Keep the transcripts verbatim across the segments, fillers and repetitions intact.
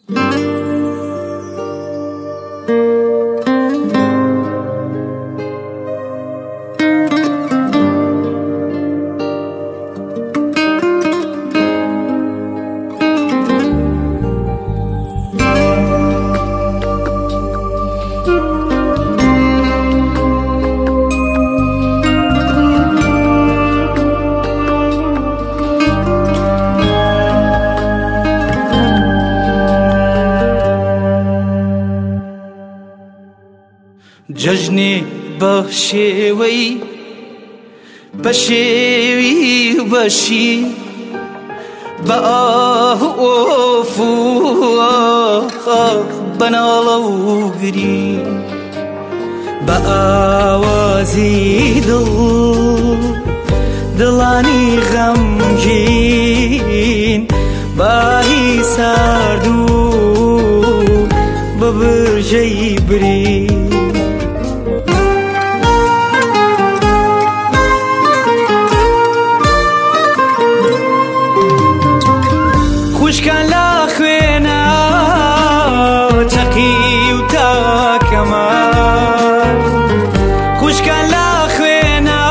جەژنێ بە شێوەی بە شێوی بەشی بە ئاහ ئۆف و ئاخ بەناڵە و گری بە ئاوازی دڵ دڵانی غەمگین باهی سارد و بە برژەی بری خوشکان لا خوێنە تەقی و تاکەمان خوشکان لا خوێنە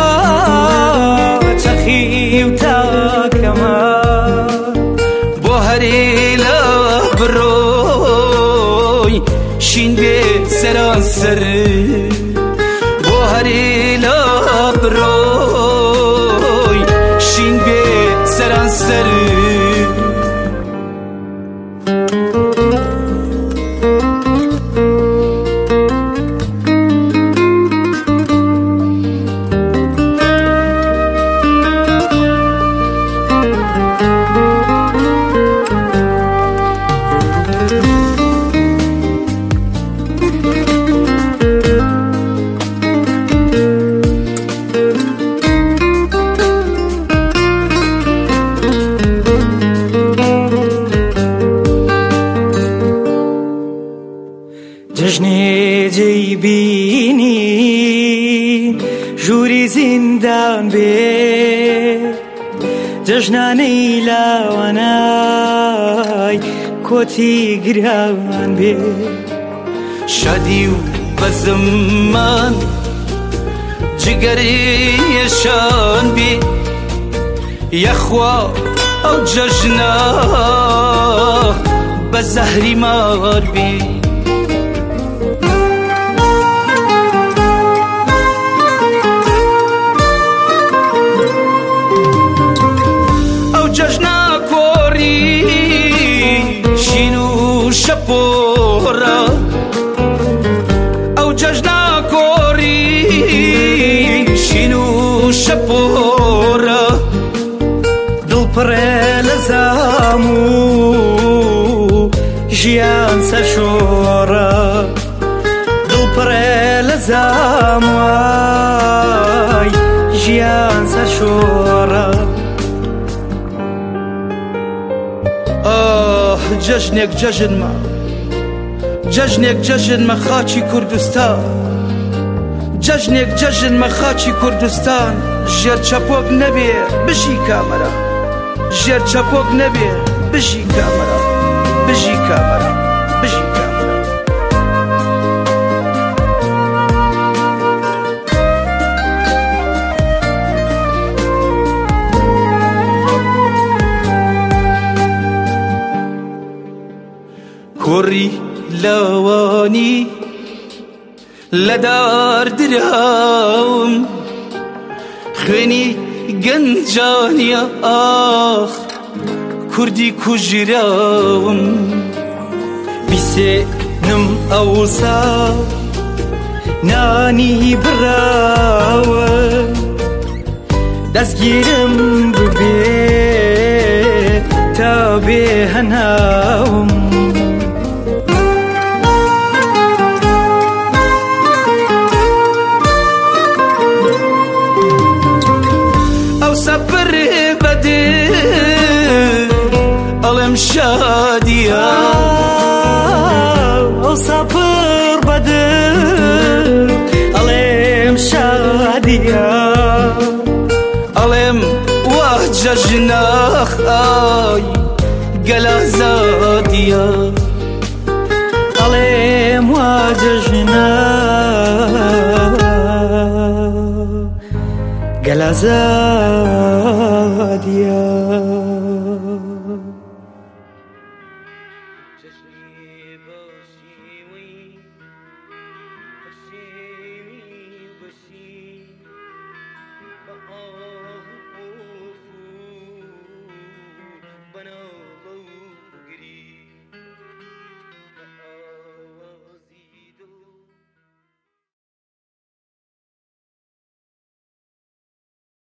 تەقی و تاکەمان بۆ هەرێ لە بڕۆی شین بێ سەرانسەر بۆ هەرێ لە بڕۆی شین بێ سەرانسەر جەژنێ جەیبینی ژووری زیندان بێ جەژنانەی لاوانای کۆتی گران بێ شادی و بەزمان جگەرێشان بێ یەخوا ئەو جەژنە بە زەهری مار بێ شەپۆڕە ئەو جەژنا کۆڕی شین و شەپۆڕە دڵپڕێ لە زام و ژیان سەرشۆڕە دڵپڕێ لە زام وای ژیان سەرشۆڕە جەژنێک جەژنمە جەژنێک جەژنمە خاچی کوردستان جەژنێک جەژنمە خاچی کوردستان ژێر چەپۆک نەبێ بژی کامەرە ژێر چەپۆک نەبێ بژی کامەرە بژی کامەرە بژی کامەرە کوڕی لەوانی لەدار دراوم خوێنی گەنجانیە ئاخ کوردی کوژراوم بیسێنم ئەوسا نانی بڕاوە دەستگیرم ببێ تا بێ هەناوم ئەڵێم شادیە ئەو سەپڕ بەدر ئەڵێم شادیە ئەڵێم وا جەژنە ئای گەلازادیە عليهم واججنا قال عزاد يا